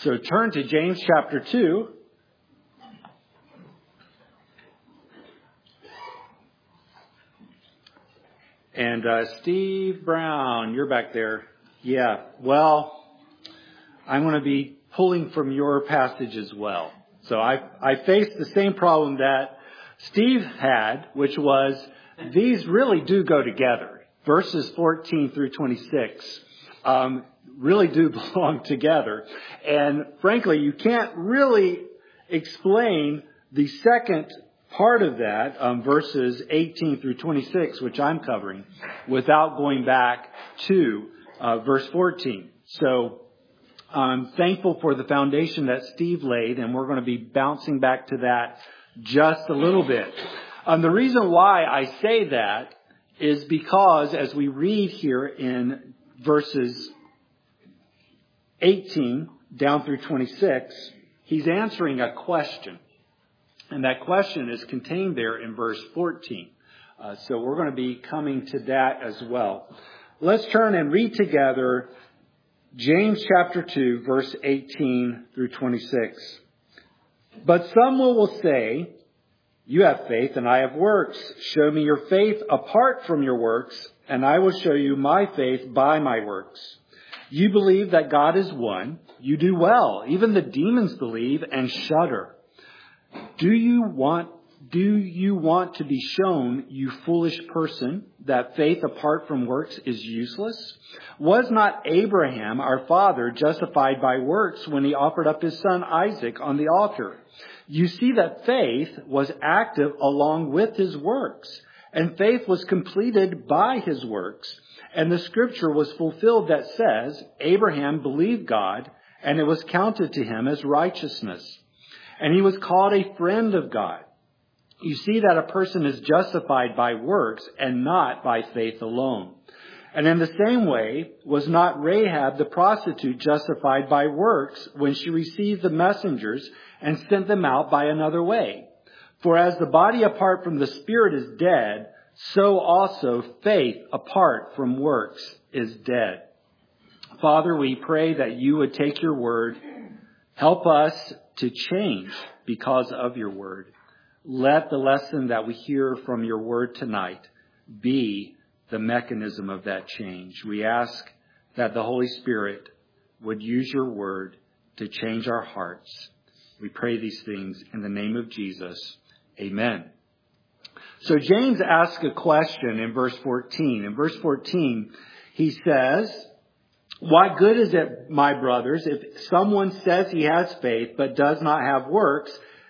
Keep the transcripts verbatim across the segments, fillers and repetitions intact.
So turn to James chapter two. And uh, Steve Brown, you're back there. Yeah, well, I'm going to be pulling from your passage as well. So I, I faced the same problem that Steve had, which was these really do go together. Verses fourteen through twenty-six um, really do belong together. And frankly, you can't really explain the second part of that, um, verses eighteen through twenty-six, which I'm covering, without going back to uh, verse fourteen. So I'm thankful for the foundation that Steve laid, and we're going to be bouncing back to that just a little bit. Um, the reason why I say that is because as we read here in verses eighteen down through twenty-six, he's answering a question. And that question is contained there in verse fourteen. Uh, so we're going to be coming to that as well. Let's turn and read together James chapter two, verse eighteen through twenty-six. But someone will say, you have faith and I have works. Show me your faith apart from your works, and I will show you my faith by my works. You believe that God is one. You do well. Even the demons believe and shudder. Do you want, do you want to be shown, you foolish person, that faith apart from works is useless? Was not Abraham, our father, justified by works when he offered up his son Isaac on the altar? You see that faith was active along with his works, and faith was completed by his works. And the scripture was fulfilled that says, Abraham believed God, and it was counted to him as righteousness. And he was called a friend of God. You see that a person is justified by works and not by faith alone. And in the same way, was not Rahab the prostitute justified by works when she received the messengers and sent them out by another way? For as the body apart from the spirit is dead, so also faith apart from works is dead. Father, we pray that you would take your word, help us to change because of your word. Let the lesson that we hear from your word tonight be the mechanism of that change. We ask that the Holy Spirit would use your word to change our hearts. We pray these things in the name of Jesus. Amen. So James asks a question in verse fourteen. In verse fourteen, he says, what good is it, my brothers, if someone says he has faith but does not have works?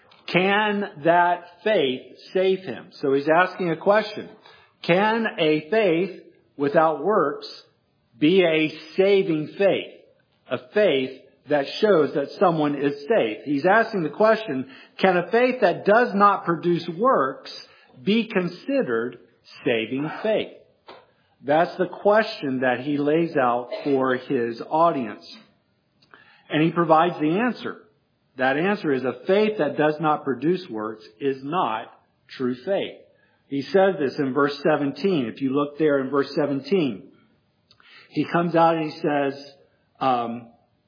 Can that faith save him? So he's asking a question. Can a faith without works be a saving faith? A faith that shows that someone is saved. He's asking the question, can a faith that does not produce works be considered saving faith? That's the question that he lays out for his audience. And he provides the answer. That answer is a faith that does not produce works is not true faith. He says this in verse seventeen. If you look there in verse seventeen, he comes out and he says, um,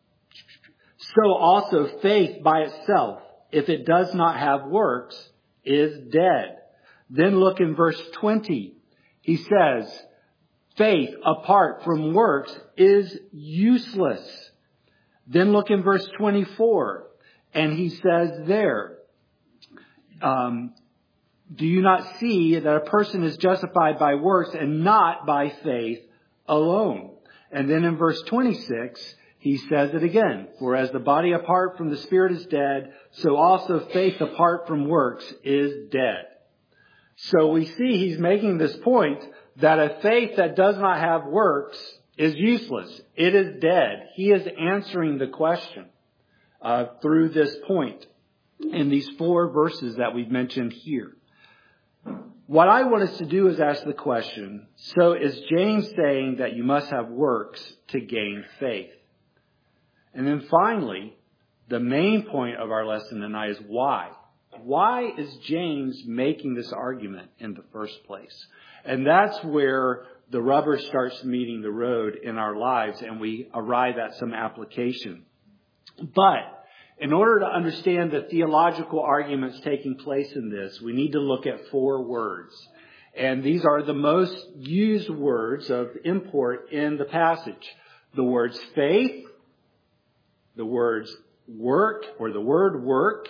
so also faith by itself, if it does not have works, is dead. Then look in verse twenty. He says, faith apart from works is useless. Then look in verse twenty-four. And he says there, um, do you not see that a person is justified by works and not by faith alone? And then in verse twenty-six, he says it again. For as the body apart from the spirit is dead, so also faith apart from works is dead. So we see he's making this point that a faith that does not have works is useless. It is dead. He is answering the question uh, through this point in these four verses that we've mentioned here. What I want us to do is ask the question, so is James saying that you must have works to gain faith? And then finally, the main point of our lesson tonight is why. Why is James making this argument in the first place? And that's where the rubber starts meeting the road in our lives and we arrive at some application. But in order to understand the theological arguments taking place in this, we need to look at four words. And these are the most used words of import in the passage. The words faith, the words work, or the word work,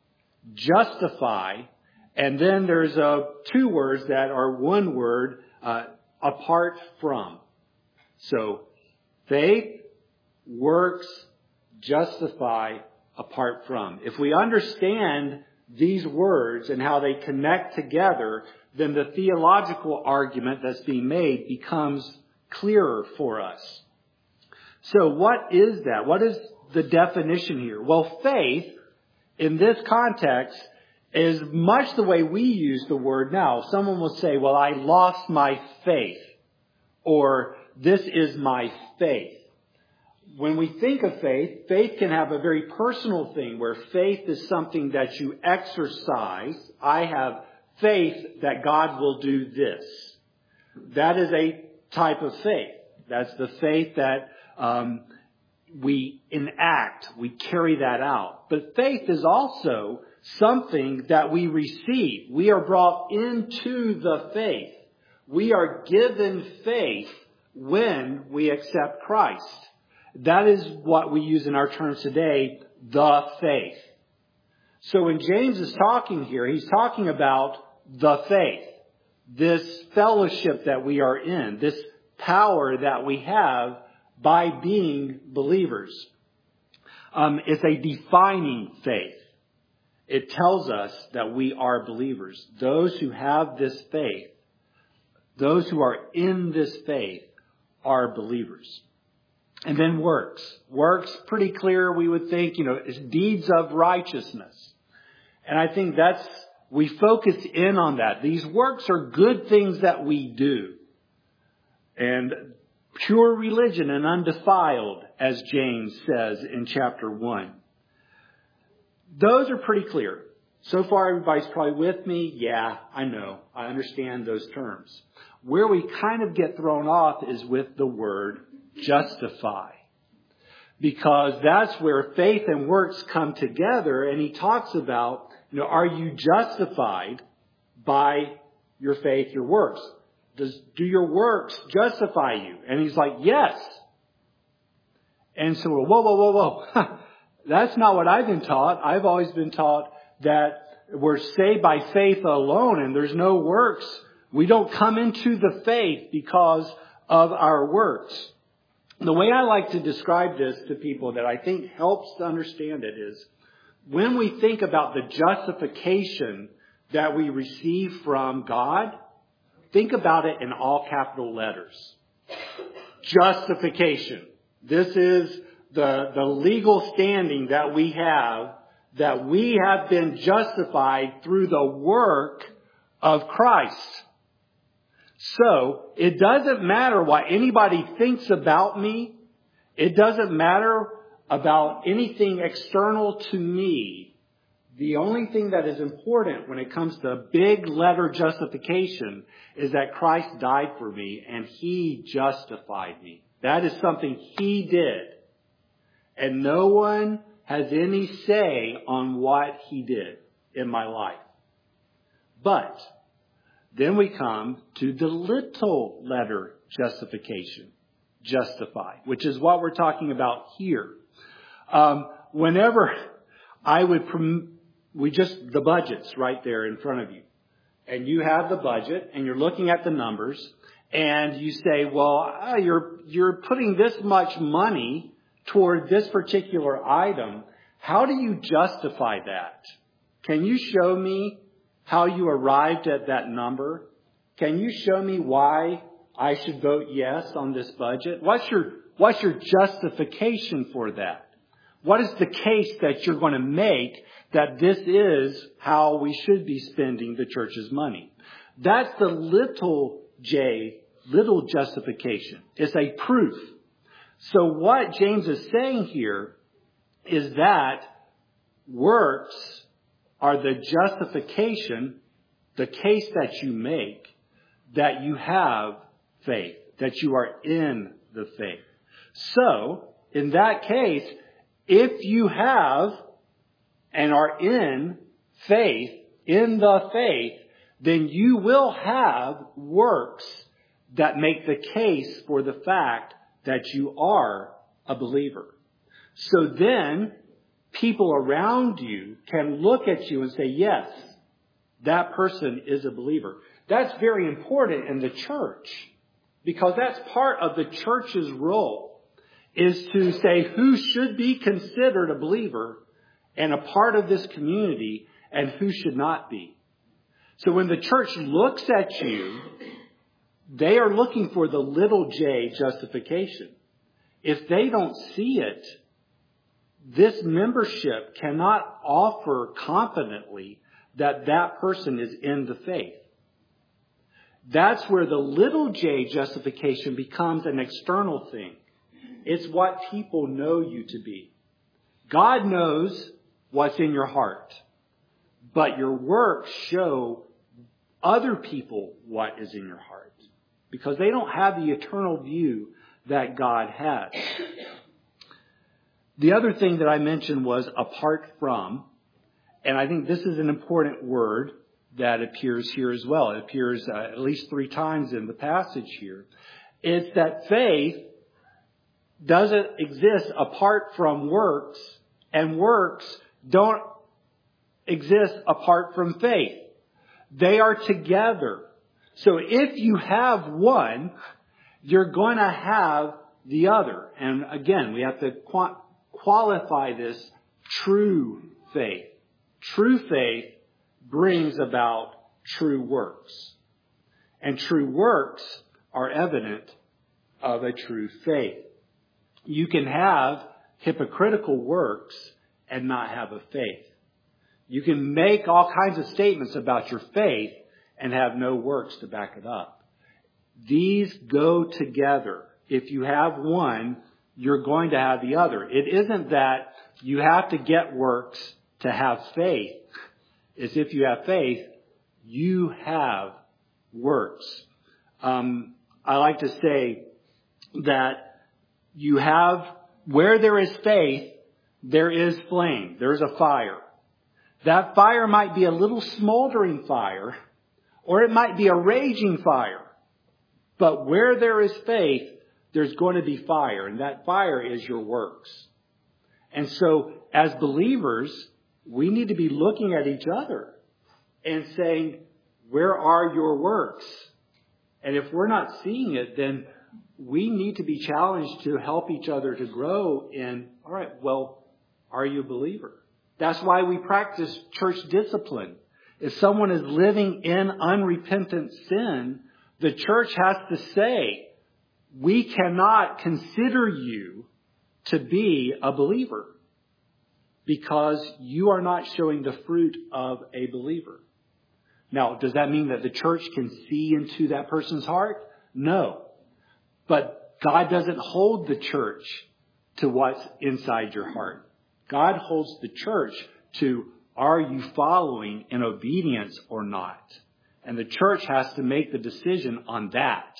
justify, and then there's uh, two words that are one word, uh, apart from. So, faith, works, justify, apart from. If we understand these words and how they connect together, then the theological argument that's being made becomes clearer for us. So what is that? What is the definition here? Well, faith, in this context, is much the way we use the word now. Someone will say, well, I lost my faith, or this is my faith. When we think of faith, faith can have a very personal thing where faith is something that you exercise. I have faith that God will do this. That is a type of faith. That's the faith that um, we enact. We carry that out. But faith is also something that we receive. We are brought into the faith. We are given faith when we accept Christ. That is what we use in our terms today, the faith. So when James is talking here, he's talking about the faith, this fellowship that we are in, this power that we have by being believers. Um, it's a defining faith. It tells us that we are believers. Those who have this faith, those who are in this faith, are believers. And then works. Works, pretty clear, we would think, you know, is deeds of righteousness. And I think that's, we focus in on that. These works are good things that we do. And pure religion and undefiled, as James says in chapter one. Those are pretty clear. So far, everybody's probably with me. Yeah, I know. I understand those terms. Where we kind of get thrown off is with the word justify. Because that's where faith and works come together. And he talks about, you know, are you justified by your faith, your works? Does, do your works justify you? And he's like, yes. And so, whoa, whoa, whoa, whoa. That's not what I've been taught. I've always been taught that we're saved by faith alone and there's no works. We don't come into the faith because of our works. The way I like to describe this to people that I think helps to understand it is when we think about the justification that we receive from God, think about it in all capital letters. Justification. This is the, the legal standing that we have, that we have been justified through the work of Christ. So, it doesn't matter what anybody thinks about me. It doesn't matter about anything external to me. The only thing that is important when it comes to big letter justification is that Christ died for me and He justified me. That is something He did. And no one has any say on what He did in my life. But then we come to the little letter justification, justify, which is what we're talking about here. Um, whenever I would, prom- we just, the budget's right there in front of you. And you have the budget and you're looking at the numbers and you say, well, uh, you're, you're putting this much money toward this particular item. How do you justify that? Can you show me how you arrived at that number? Can you show me why I should vote yes on this budget? What's your, what's your justification for that? What is the case that you're going to make that this is how we should be spending the church's money? That's the little J, little justification. It's a proof. So what James is saying here is that works are the justification, the case that you make, that you have faith, that you are in the faith. So, in that case, If you have and are in faith, in the faith, then you will have works that make the case for the fact that you are a believer. So then people around you can look at you and say, yes, that person is a believer. That's very important in the church, because that's part of the church's role, is to say who should be considered a believer and a part of this community and who should not be. So when the church looks at you, they are looking for the little j justification. If they don't see it, this membership cannot offer confidently that that person is in the faith. That's where the little j justification becomes an external thing. It's what people know you to be. God knows what's in your heart, but your works show other people what is in your heart, because they don't have the eternal view that God has. The other thing that I mentioned was apart from, and I think this is an important word that appears here as well. It appears uh, at least three times in the passage here. It's that faith doesn't exist apart from works, and works don't exist apart from faith. They are together. So if you have one, you're going to have the other. And again, we have to qu- qualify this true faith. True faith brings about true works. And true works are evident of a true faith. You can have hypocritical works and not have a faith. You can make all kinds of statements about your faith and have no works to back it up. These go together. If you have one, you're going to have the other. It isn't that you have to get works to have faith. It's if you have faith, you have works. Um, I like to say that you have, where there is faith, there is flame. There's a fire. That fire might be a little smoldering fire, or it might be a raging fire. But where there is faith, there's going to be fire, and that fire is your works. And so, as believers, we need to be looking at each other and saying, where are your works? And if we're not seeing it, then we need to be challenged to help each other to grow in, all right, well, are you a believer? That's why we practice church discipline. If someone is living in unrepentant sin, the church has to say, we cannot consider you to be a believer because you are not showing the fruit of a believer. Now, does that mean that the church can see into that person's heart? No. But God doesn't hold the church to what's inside your heart. God holds the church to, are you following in obedience or not? And the church has to make the decision on that.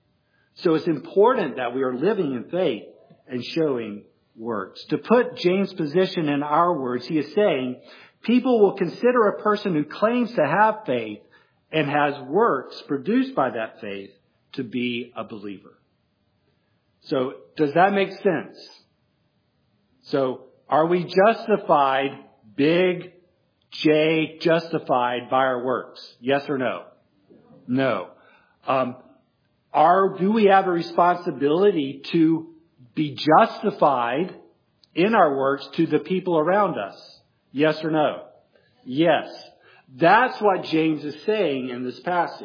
So it's important that we are living in faith and showing works. To put James' position in our words, he is saying, people will consider a person who claims to have faith and has works produced by that faith to be a believer. So does that make sense? So are we justified, big J, justified by our works? Yes or no? No. Um, are, do we have a responsibility to be justified in our works to the people around us? Yes or no? Yes. That's what James is saying in this passage.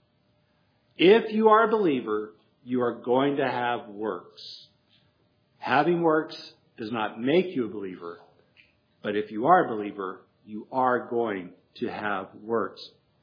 If you are a believer, you are going to have works. Having works does not make you a believer, but if you are a believer, you are going to have works.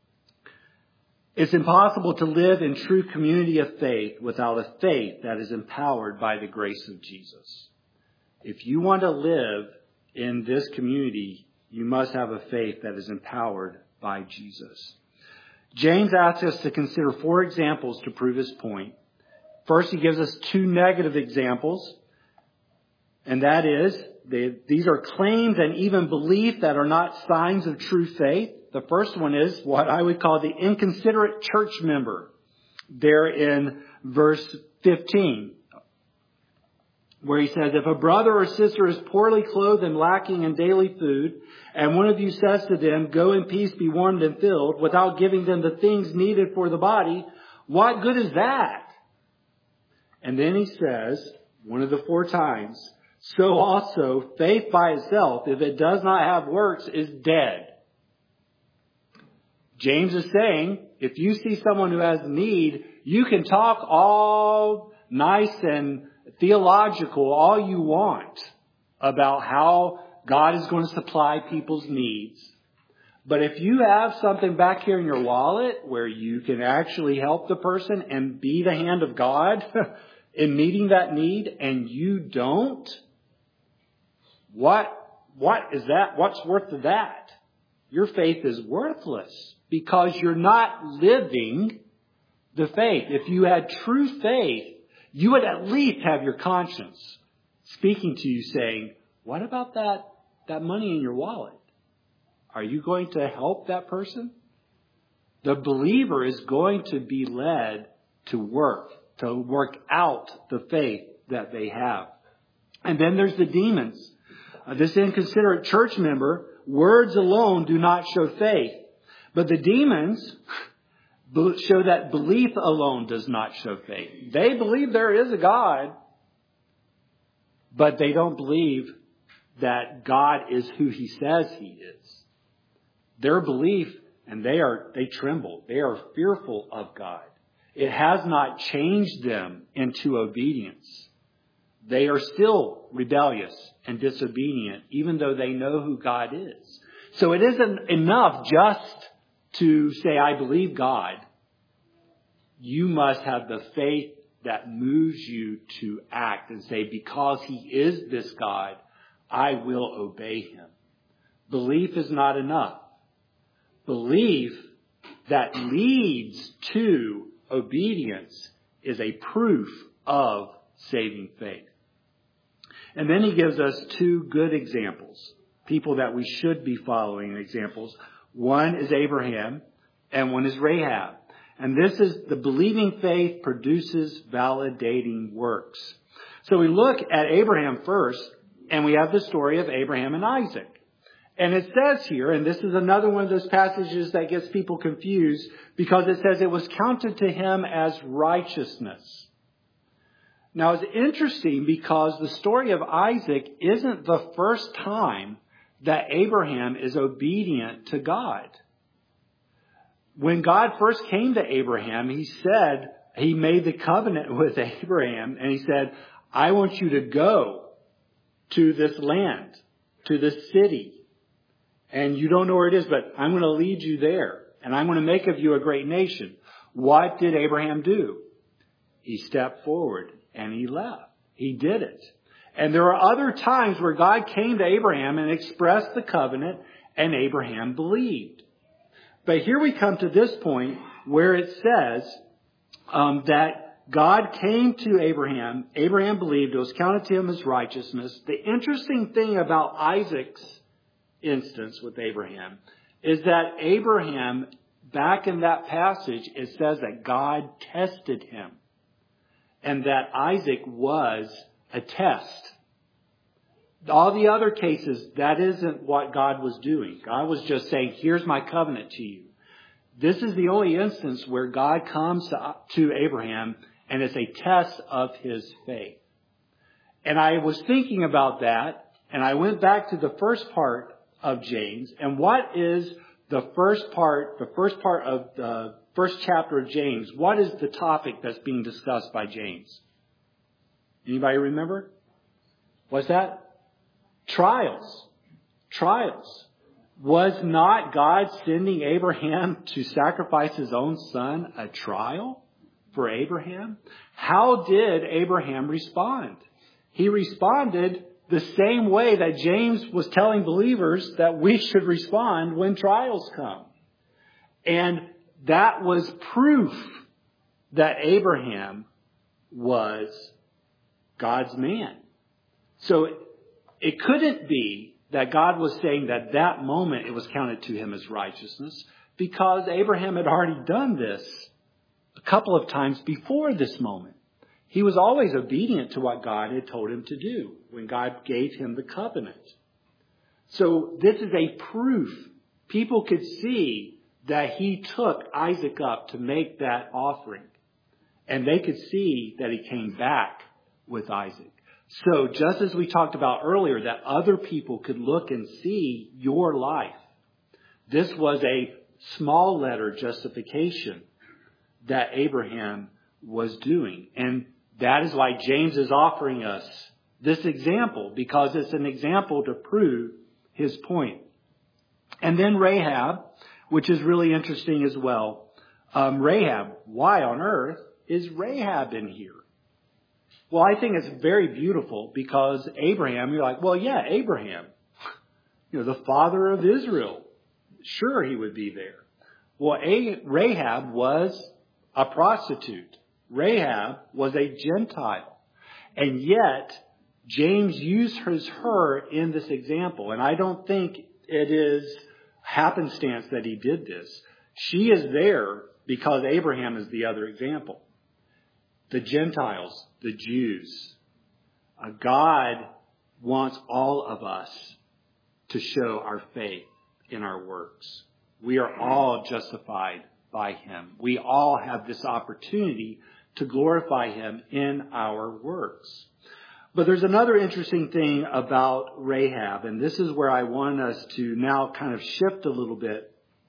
It's impossible to live in true community of faith without a faith that is empowered by the grace of Jesus. If you want to live in this community, you must have a faith that is empowered by Jesus. James asks us to consider four examples to prove his point. First, he gives us two negative examples, and that is They, these are claims and even belief that are not signs of true faith. The first one is what I would call the inconsiderate church member. There in verse fifteen, where he says, if a brother or sister is poorly clothed and lacking in daily food, and one of you says to them, go in peace, be warmed and filled, without giving them the things needed for the body, what good is that? And then he says, one of the four times, so also faith by itself, if it does not have works, is dead. James is saying, if you see someone who has need, you can talk all nice and theological all you want about how God is going to supply people's needs. But if you have something back here in your wallet where you can actually help the person and be the hand of God in meeting that need, and you don't, what, what is that? What's worth of that? Your faith is worthless because you're not living the faith. If you had true faith, you would at least have your conscience speaking to you saying, what about that, that money in your wallet? Are you going to help that person? The believer is going to be led to work, to work out the faith that they have. And then there's the demons. Uh, this inconsiderate church member, words alone do not show faith. But the demons show that belief alone does not show faith. They believe there is a God, but they don't believe that God is who He says He is. Their belief, and they are, they tremble. They are fearful of God. It has not changed them into obedience. They are still rebellious and disobedient, even though they know who God is. So it isn't enough just to say, I believe God. You must have the faith that moves you to act and say, because He is this God, I will obey Him. Belief is not enough. Belief that leads to obedience is a proof of saving faith. And then he gives us two good examples, people that we should be following examples. One is Abraham and one is Rahab. And this is the believing faith produces validating works. So we look at Abraham first, and we have the story of Abraham and Isaac. And it says here, and this is another one of those passages that gets people confused, because it says it was counted to him as righteousness. Now it's interesting because the story of Isaac isn't the first time that Abraham is obedient to God. When God first came to Abraham, He said, He made the covenant with Abraham, and He said, I want you to go to this land, to this city. And you don't know where it is, but I'm going to lead you there. And I'm going to make of you a great nation. What did Abraham do? He stepped forward and he left. He did it. And there are other times where God came to Abraham and expressed the covenant, and Abraham believed. But here we come to this point where it says um, that God came to Abraham. Abraham believed. It was counted to him as righteousness. The interesting thing about Isaac's instance with Abraham is that Abraham, back in that passage, it says that God tested him and that Isaac was a test. All the other cases, that isn't what God was doing. God was just saying, here's my covenant to you. This is the only instance where God comes to, to Abraham and it's a test of his faith. And I was thinking about that, and I went back to the first part of James. And what is the first part, the first part of the first chapter of James? What is the topic that's being discussed by James? Anybody remember? What's that? Trials. Trials. Was not God sending Abraham to sacrifice his own son a trial for Abraham? How did Abraham respond? He responded the same way that James was telling believers that we should respond when trials come. And that was proof that Abraham was God's man. So it couldn't be that God was saying that that moment it was counted to him as righteousness, because Abraham had already done this a couple of times before this moment. He was always obedient to what God had told him to do when God gave him the covenant. So this is a proof. People could see that he took Isaac up to make that offering. And they could see that he came back with Isaac. So just as we talked about earlier, that other people could look and see your life. This was a small letter justification that Abraham was doing. And that is why James is offering us this example, because it's an example to prove his point. And then Rahab, which is really interesting as well. Um, Rahab, why on earth is Rahab in here? Well, I think it's very beautiful because Abraham, you're like, well, yeah, Abraham, you know, the father of Israel. Sure, he would be there. Well, Rahab was a prostitute. Rahab was a Gentile. And yet, James uses her in this example. And I don't think it is happenstance that he did this. She is there because Abraham is the other example. The Gentiles, the Jews. Uh, God wants all of us to show our faith in our works. We are all justified by him. We all have this opportunity to glorify him in our works. But there's another interesting thing about Rahab, and this is where I want us to now kind of shift a little bit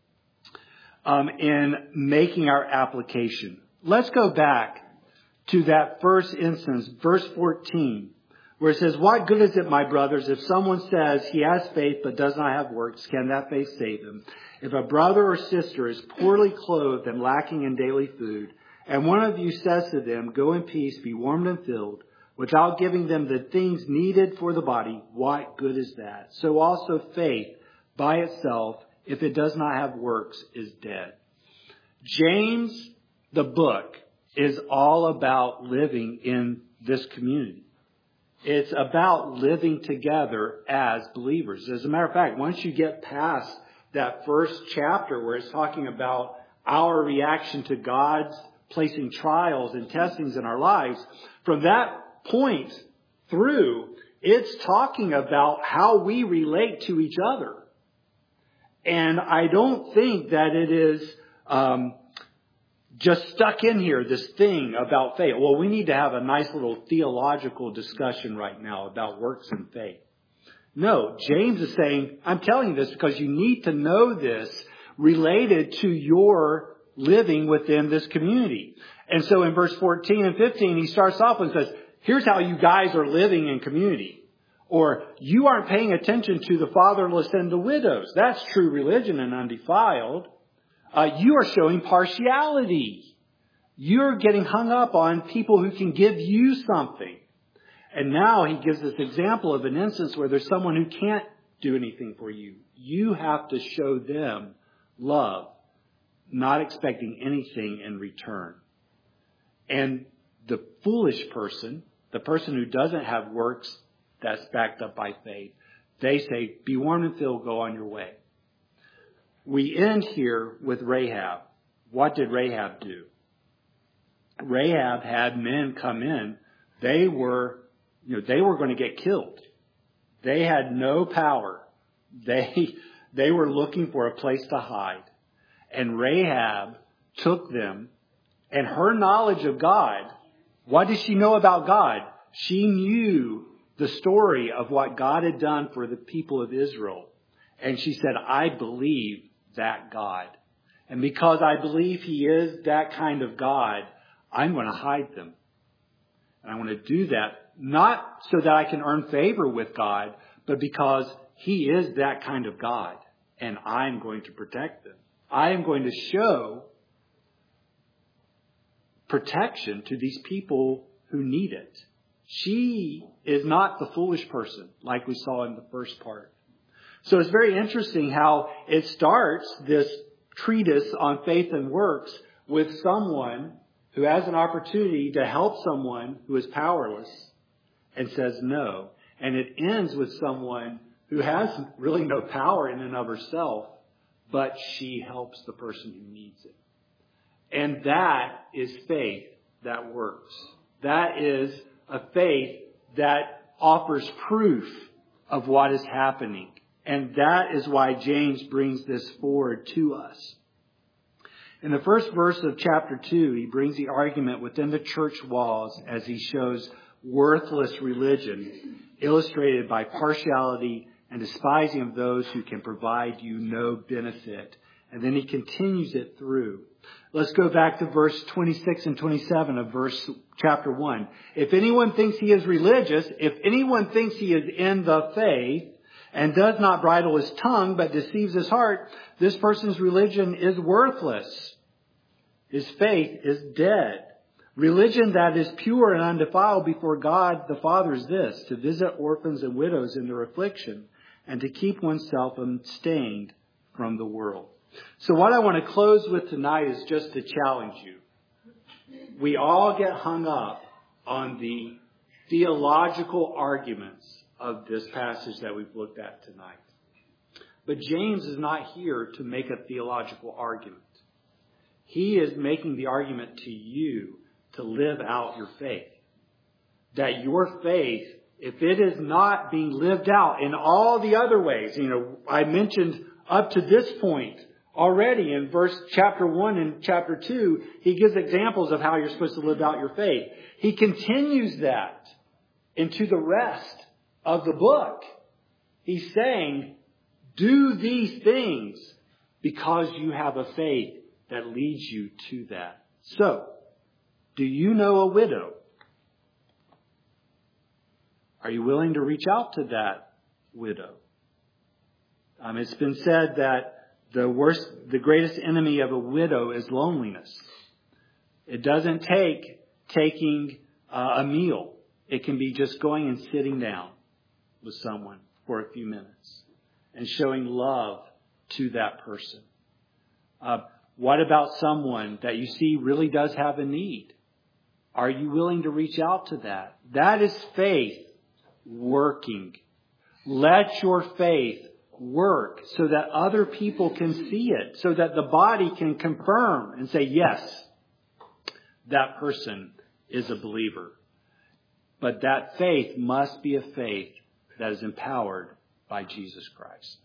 um, in making our application. Let's go back to that first instance, verse fourteen, where it says, "What good is it, my brothers, if someone says he has faith but does not have works? Can that faith save him? If a brother or sister is poorly clothed and lacking in daily food, and one of you says to them, 'Go in peace, be warmed and filled,' without giving them the things needed for the body, what good is that? So also faith by itself, if it does not have works, is dead." James, the book, is all about living in this community. It's about living together as believers. As a matter of fact, once you get past that first chapter where it's talking about our reaction to God's placing trials and testings in our lives, from that point through, it's talking about how we relate to each other. And I don't think that it is um, just stuck in here, this thing about faith. Well, we need to have a nice little theological discussion right now about works and faith. No, James is saying, I'm telling you this because you need to know this related to your living within this community. And so in verse fourteen and fifteen, he starts off and says, here's how you guys are living in community. Or you aren't paying attention to the fatherless and the widows. That's true religion and undefiled. Uh, you are showing partiality. You're getting hung up on people who can give you something. And now he gives this example of an instance where there's someone who can't do anything for you. You have to show them love, not expecting anything in return. And the foolish person, the person who doesn't have works that's backed up by faith, they say, be warm and filled, go on your way. We end here with Rahab. What did Rahab do? Rahab had men come in. They were, you know, they were going to get killed. They had no power. They, they were looking for a place to hide. And Rahab took them, and her knowledge of God, what did she know about God? She knew the story of what God had done for the people of Israel. And she said, I believe that God. And because I believe he is that kind of God, I'm going to hide them. And I want to do that not so that I can earn favor with God, but because he is that kind of God. And I'm going to protect them. I am going to show protection to these people who need it. She is not the foolish person like we saw in the first part. So it's very interesting how it starts, this treatise on faith and works, with someone who has an opportunity to help someone who is powerless and says no. And it ends with someone who has really no power in and of herself, but she helps the person who needs it. And that is faith that works. That is a faith that offers proof of what is happening. And that is why James brings this forward to us. In the first verse of chapter two, he brings the argument within the church walls as he shows worthless religion, illustrated by partiality and despising of those who can provide you no benefit. And then he continues it through. Let's go back to verse twenty-six and twenty-seven of verse chapter one. If anyone thinks he is religious, if anyone thinks he is in the faith, and does not bridle his tongue, but deceives his heart, this person's religion is worthless. His faith is dead. Religion that is pure and undefiled before God the Father is this: to visit orphans and widows in their affliction, and to keep oneself unstained from the world. So what I want to close with tonight is just to challenge you. We all get hung up on the theological arguments of this passage that we've looked at tonight. But James is not here to make a theological argument. He is making the argument to you to live out your faith. That your faith, if it is not being lived out in all the other ways, you know, I mentioned up to this point already in verse chapter one and chapter two, he gives examples of how you're supposed to live out your faith. He continues that into the rest of the book. He's saying, do these things because you have a faith that leads you to that. So, do you know a widow? Are you willing to reach out to that widow? Um, it's been said that the worst, the greatest enemy of a widow is loneliness. It doesn't take taking uh, a meal. It can be just going and sitting down with someone for a few minutes and showing love to that person. Uh, what about someone that you see really does have a need? Are you willing to reach out to that? That is faith working. Let your faith work so that other people can see it, so that the body can confirm and say, yes, that person is a believer. But that faith must be a faith that is empowered by Jesus Christ.